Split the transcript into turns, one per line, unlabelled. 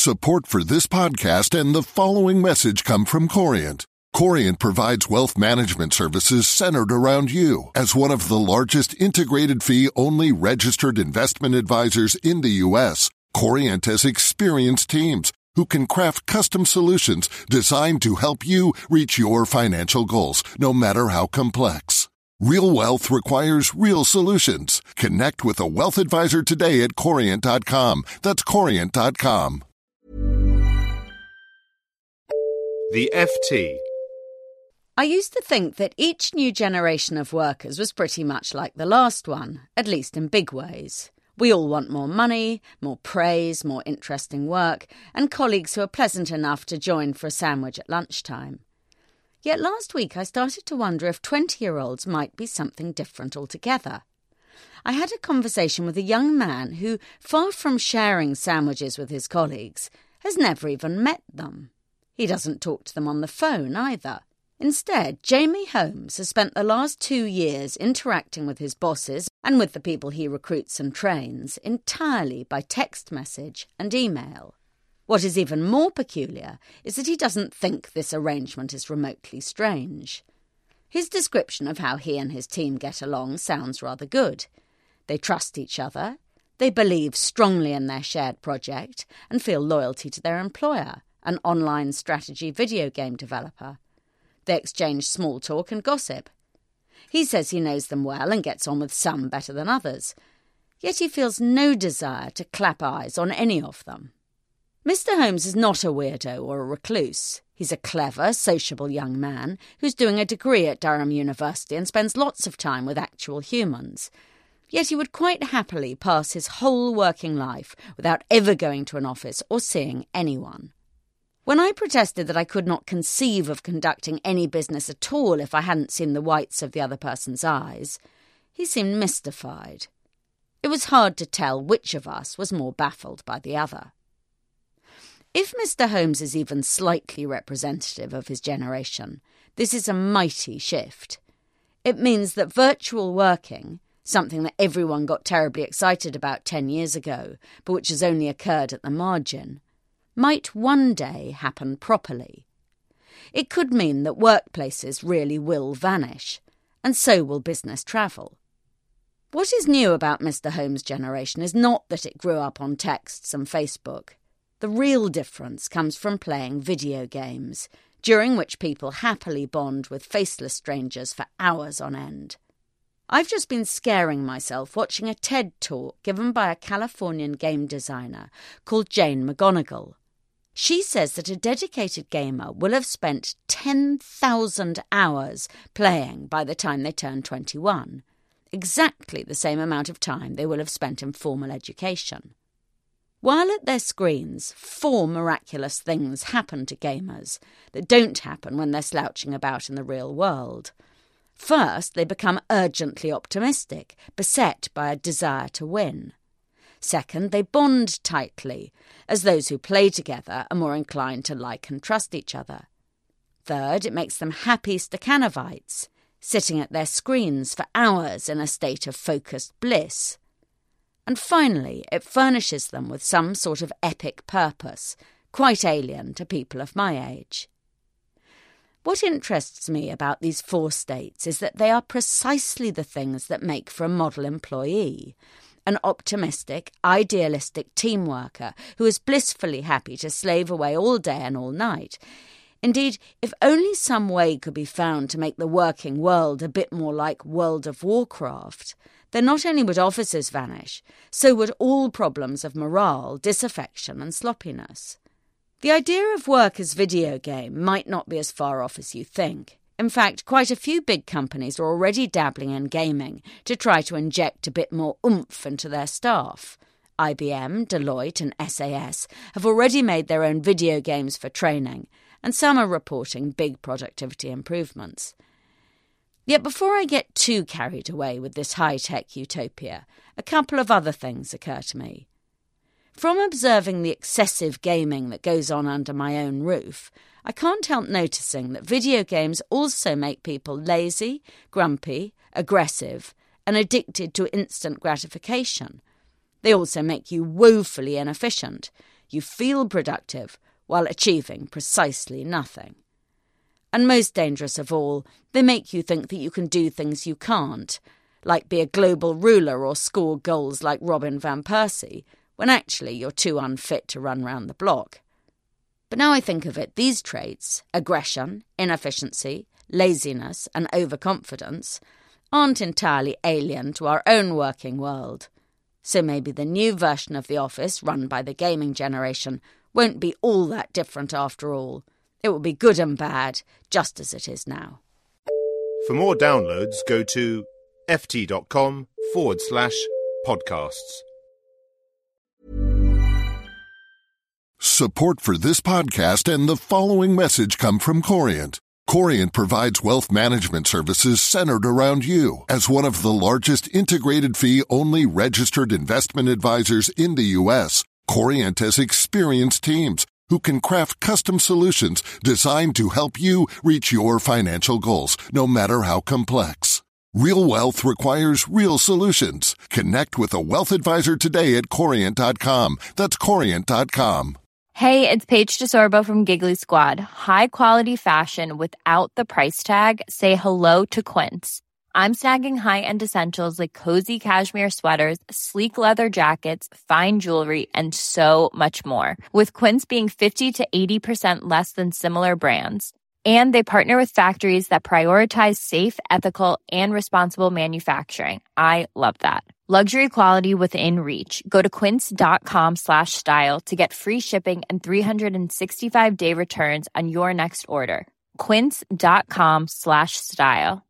Support for this podcast and the following message come from Corient. Corient provides wealth management services centered around you. As one of the largest integrated fee-only registered investment advisors in the U.S., Corient has experienced teams who can craft custom solutions designed to help you reach your financial goals, no matter how complex. Real wealth requires real solutions. Connect with a wealth advisor today at Corient.com. That's Corient.com.
The FT.
I used to think that each new generation of workers was pretty much like the last one, at least in big ways. We all want more money, more praise, more interesting work, and colleagues who are pleasant enough to join for a sandwich at lunchtime. Yet last week I started to wonder if 20-year-olds might be something different altogether. I had a conversation with a young man who, far from sharing sandwiches with his colleagues, has never even met them. He doesn't talk to them on the phone either. Instead, Jamie Holmes has spent the last 2 years interacting with his bosses and with the people he recruits and trains entirely by text message and email. What is even more peculiar is that he doesn't think this arrangement is remotely strange. His description of how he and his team get along sounds rather good. They trust each other, they believe strongly in their shared project and feel loyalty to their employer, an online strategy video game developer. They exchange small talk and gossip. He says he knows them well and gets on with some better than others, yet he feels no desire to clap eyes on any of them. Mr. Holmes is not a weirdo or a recluse. He's a clever, sociable young man who's doing a degree at Durham University and spends lots of time with actual humans. Yet he would quite happily pass his whole working life without ever going to an office or seeing anyone. When I protested that I could not conceive of conducting any business at all if I hadn't seen the whites of the other person's eyes, he seemed mystified. It was hard to tell which of us was more baffled by the other. If Mr. Holmes is even slightly representative of his generation, this is a mighty shift. It means that virtual working, something that everyone got terribly excited about 10 years ago, but which has only occurred at the margin, might one day happen properly. It could mean that workplaces really will vanish, and so will business travel. What is new about Mr. Holmes' generation is not that it grew up on texts and Facebook. The real difference comes from playing video games, during which people happily bond with faceless strangers for hours on end. I've just been scaring myself watching a TED talk given by a Californian game designer called Jane McGonigal. She says that a dedicated gamer will have spent 10,000 hours playing by the time they turn 21, exactly the same amount of time they will have spent in formal education. While at their screens, 4 miraculous things happen to gamers that don't happen when they're slouching about in the real world. First, they become urgently optimistic, beset by a desire to win. Second, they bond tightly, as those who play together are more inclined to like and trust each other. Third, it makes them happy staccanovites, sitting at their screens for hours in a state of focused bliss. And finally, it furnishes them with some sort of epic purpose, quite alien to people of my age. What interests me about these 4 states is that they are precisely the things that make for a model employee, an optimistic, idealistic team worker who is blissfully happy to slave away all day and all night. Indeed, if only some way could be found to make the working world a bit more like World of Warcraft, then not only would offices vanish, so would all problems of morale, disaffection and sloppiness. The idea of work as video game might not be as far off as you think. In fact, quite a few big companies are already dabbling in gaming to try to inject a bit more oomph into their staff. IBM, Deloitte and SAS have already made their own video games for training, and some are reporting big productivity improvements. Yet before I get too carried away with this high-tech utopia, a couple of other things occur to me. From observing the excessive gaming that goes on under my own roof, I can't help noticing that video games also make people lazy, grumpy, aggressive, and addicted to instant gratification. They also make you woefully inefficient. you feel productive while achieving precisely nothing. And most dangerous of all, they make you think that you can do things you can't, like be a global ruler or score goals like Robin van Persie, when actually you're too unfit to run round the block. But now I think of it, these traits, aggression, inefficiency, laziness and overconfidence, aren't entirely alien to our own working world. So maybe the new version of The Office, run by the gaming generation, won't be all that different after all. It will be good and bad, just as it is now.
For more downloads, go to ft.com/podcasts.
Support for this podcast and the following message come from Corient. Corient provides wealth management services centered around you. As one of the largest integrated fee-only registered investment advisors in the U.S., Corient has experienced teams who can craft custom solutions designed to help you reach your financial goals, no matter how complex. Real wealth requires real solutions. Connect with a wealth advisor today at Corient.com. That's Corient.com.
Hey, it's Paige DeSorbo from Giggly Squad. High quality fashion without the price tag. Say hello to Quince. I'm snagging high-end essentials like cozy cashmere sweaters, sleek leather jackets, fine jewelry, and so much more. With Quince being 50 to 80% less than similar brands. And they partner with factories that prioritize safe, ethical, and responsible manufacturing. I love that. Luxury quality within reach. Go to quince.com/style to get free shipping and 365-day returns on your next order. Quince.com/style.